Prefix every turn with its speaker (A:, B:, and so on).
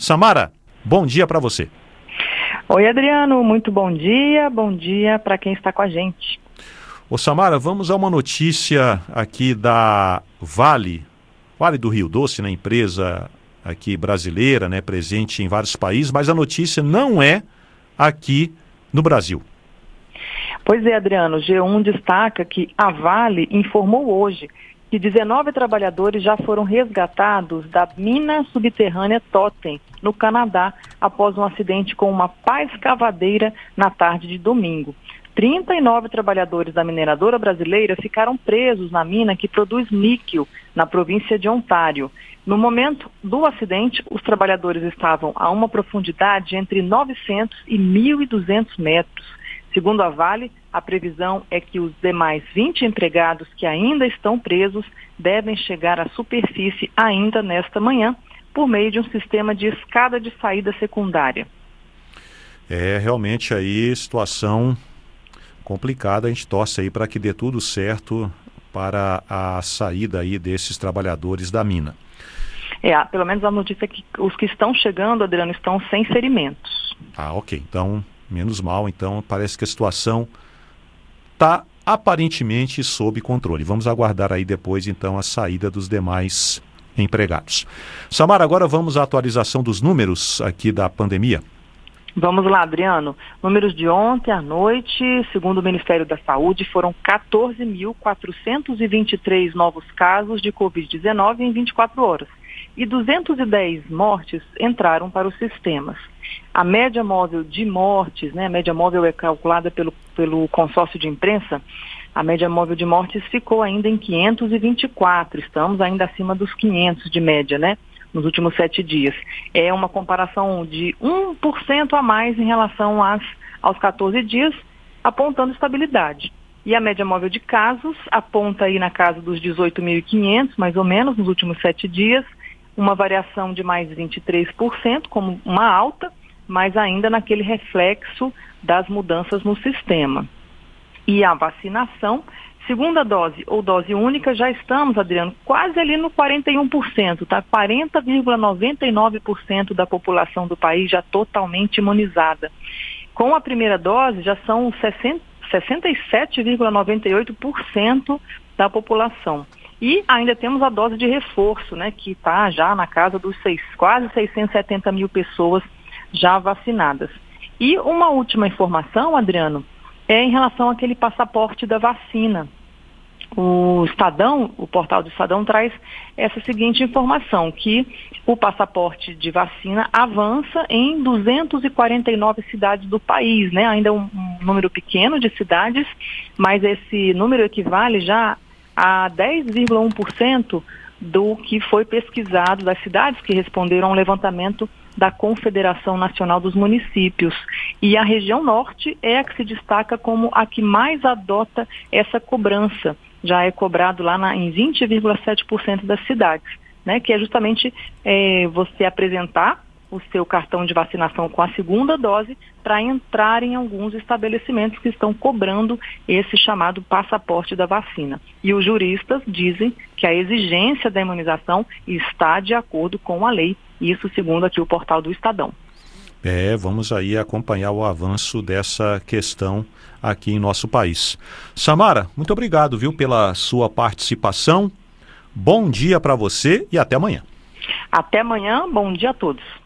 A: Samara, bom dia para você.
B: Oi, Adriano, muito bom dia para quem está com a gente.
A: Ô Samara, vamos a uma notícia aqui da Vale do Rio Doce, né, empresa aqui brasileira, né, presente em vários países, mas a notícia não é aqui no Brasil.
B: Pois é, Adriano, G1 destaca que a Vale informou hoje que 19 trabalhadores já foram resgatados da mina subterrânea Totem, no Canadá, após um acidente com uma pá escavadeira na tarde de domingo. 39 trabalhadores da mineradora brasileira ficaram presos na mina que produz níquel, na província de Ontário. No momento do acidente, os trabalhadores estavam a uma profundidade entre 900 e 1.200 metros. Segundo a Vale, a previsão é que os demais 20 empregados que ainda estão presos devem chegar à superfície ainda nesta manhã, por meio de um sistema de escada de saída secundária.
A: É realmente aí situação complicada, a gente torce aí para que dê tudo certo para a saída aí desses trabalhadores da mina.
B: Pelo menos a notícia é que os que estão chegando, Adriano, estão sem ferimentos.
A: Ok, então, menos mal, então parece que a situação está aparentemente sob controle. Vamos aguardar aí depois, então, a saída dos demais empregados. Samara, agora vamos à atualização dos números aqui da pandemia.
B: Vamos lá, Adriano. Números de ontem à noite, segundo o Ministério da Saúde, foram 14.423 novos casos de Covid-19 em 24 horas. E 210 mortes entraram para os sistemas. A média móvel de mortes, né, a média móvel é calculada pelo consórcio de imprensa, a média móvel de mortes ficou ainda em 524, estamos ainda acima dos 500 de média, né? Nos últimos 7 dias. É uma comparação de 1% a mais em relação aos 14 dias, apontando estabilidade. E a média móvel de casos aponta aí na casa dos 18.500, mais ou menos, nos últimos 7 dias, uma variação de mais 23%, como uma alta, mas ainda naquele reflexo das mudanças no sistema. E a vacinação, segunda dose ou dose única, já estamos, Adriano, quase ali no 41%, tá? 40,99% da população do país já totalmente imunizada. Com a primeira dose, já são 67,98% da população. E ainda temos a dose de reforço, né, que está já na casa dos quase 670 mil pessoas já vacinadas. E uma última informação, Adriano, é em relação àquele passaporte da vacina. O Estadão, o portal do Estadão, traz essa seguinte informação, que o passaporte de vacina avança em 249 cidades do país, né? Ainda um número pequeno de cidades, mas esse número equivale já a 10,1% do que foi pesquisado das cidades que responderam ao levantamento da Confederação Nacional dos Municípios. E a região norte é a que se destaca como a que mais adota essa cobrança. Já é cobrado lá em 20,7% das cidades, né? Que é justamente você apresentar o seu cartão de vacinação com a segunda dose para entrar em alguns estabelecimentos que estão cobrando esse chamado passaporte da vacina. E os juristas dizem que a exigência da imunização está de acordo com a lei, isso segundo aqui o portal do Estadão.
A: Vamos aí acompanhar o avanço dessa questão aqui em nosso país. Samara, muito obrigado, viu, pela sua participação. Bom dia para você e até amanhã.
B: Até amanhã, bom dia a todos.